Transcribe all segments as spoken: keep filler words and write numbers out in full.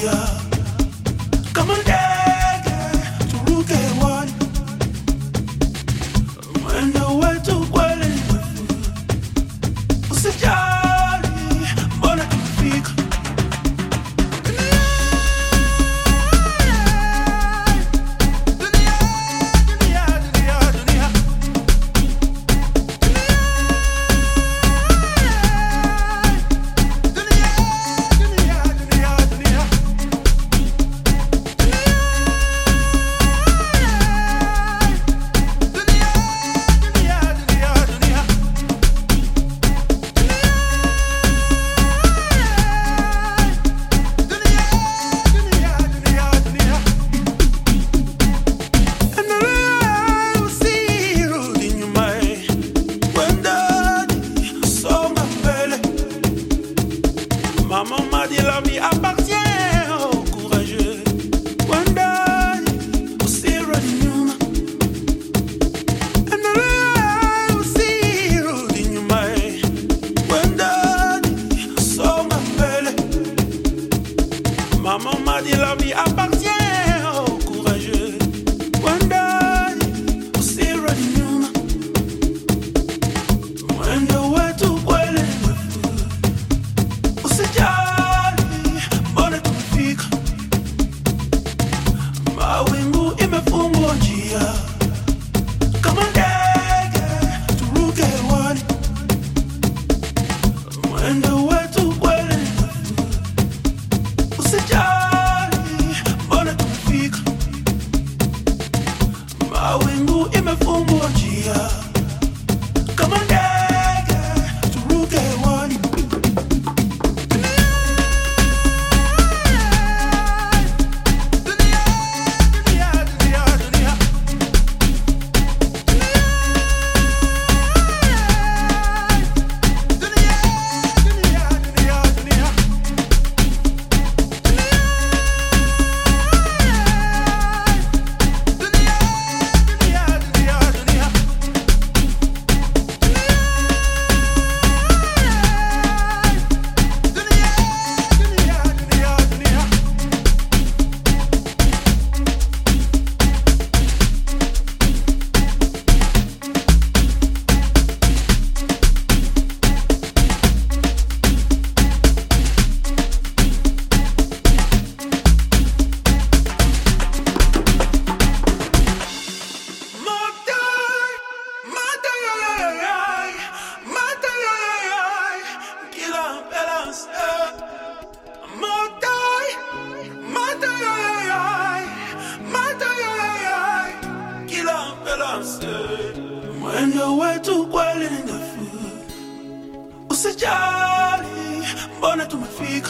njia kama ndege turuke hewani, mwendo wetu kweli ni mrefu, usijali mbona tumefika. Maman m'a dit la vie appartient aux courageux. Wandani usirudi nyuma, endelea usirudi nyuma. Wandani songa mbele. Maman m'a dit la vie appartient aux courageux. Wandani usirudi nyuma, mwendo wetu kweli ni mrefu, usijali mbona tumefika. Mawingu imefungwa njia kama ndege turuke hewani, mwendo wetu kweli ni mrefu, usijali mbona tumefika. Mawingu imefungwa njia kama ndege turuke hewani. Mwendo wetu kweli ni ndefu, usijali mbona tumefika.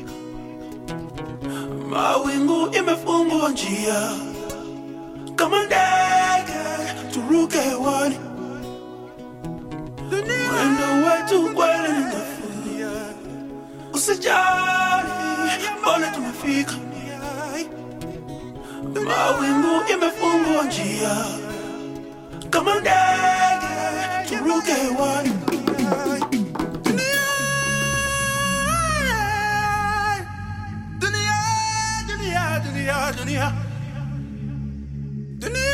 Mawingu imefungwa njia kama ndege turuke hewani, mwendo wetu kweli ni ndefu, usijali mbona tumefika. Mawingu imefungwa njia kama ndege turuke hewani. Dunia, dunia, dunia, dunia, dunia.